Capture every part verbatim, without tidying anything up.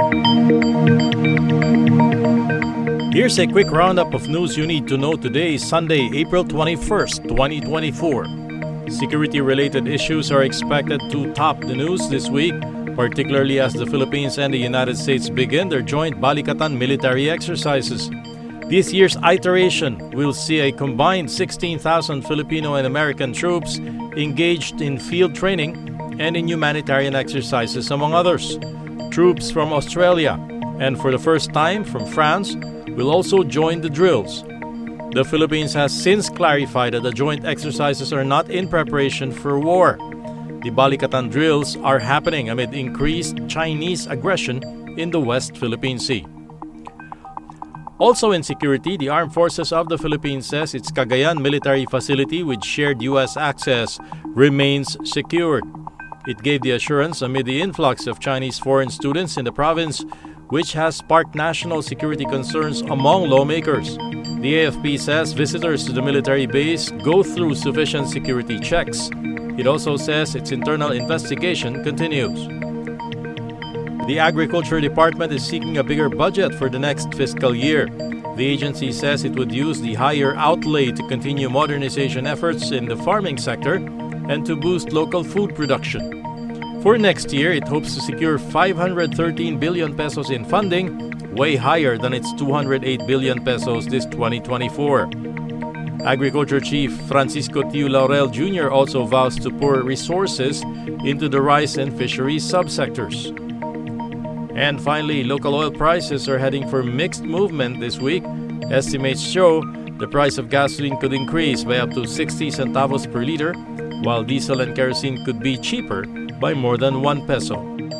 Here's a quick roundup of news you need to know today, Sunday, April twenty-first, twenty twenty-four. Security-related issues are expected to top the news this week, particularly as the Philippines and the United States begin their joint Balikatan military exercises. This year's iteration will see a combined sixteen thousand Filipino and American troops engaged in field training and in humanitarian exercises, among others. Troops from Australia and, for the first time, from France will also join the drills. The Philippines has since clarified that the joint exercises are not in preparation for war. The Balikatan drills are happening amid increased Chinese aggression in the West Philippine Sea. Also in security, the Armed Forces of the Philippines says its Cagayan military facility with shared U S access remains secured. It gave the assurance amid the influx of Chinese foreign students in the province, which has sparked national security concerns among lawmakers. The A F P says visitors to the military base go through sufficient security checks. It also says its internal investigation continues. The Agriculture Department is seeking a bigger budget for the next fiscal year. The agency says it would use the higher outlay to continue modernization efforts in the farming sector and to boost local food production. For next year, it hopes to secure five hundred thirteen billion pesos in funding, way higher than its two hundred eight billion pesos this twenty twenty-four. Agriculture Chief Francisco Tiu Laurel Junior also vows to pour resources into the rice and fisheries subsectors. And finally, local oil prices are heading for mixed movement this week. Estimates show the price of gasoline could increase by up to sixty centavos per liter, while diesel and kerosene could be cheaper by more than one peso.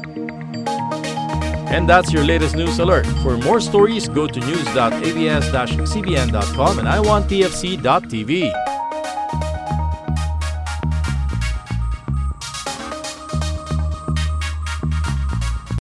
And that's your latest news alert. For more stories, go to news dot a b s dash c b n dot com and i want t f c dot t v.